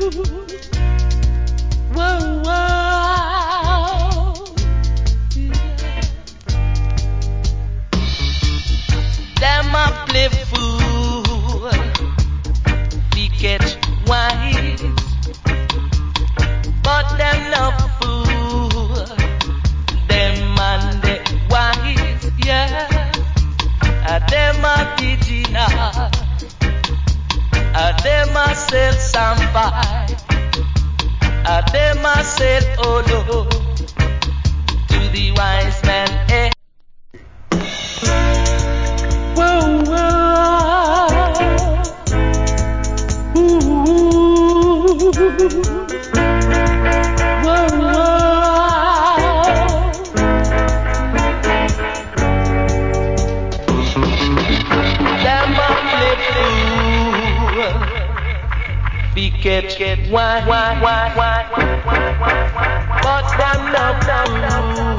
Whoa, whoa. Them a play fool, we catch wise, but them not fool. Them and the wise, yeah. Them a original, them a sell sampai, them a sell olo to the wise man. Eh. Whoa, whoa. Ooh. Whoa, whoa. Them a play fool, be get why, but them love.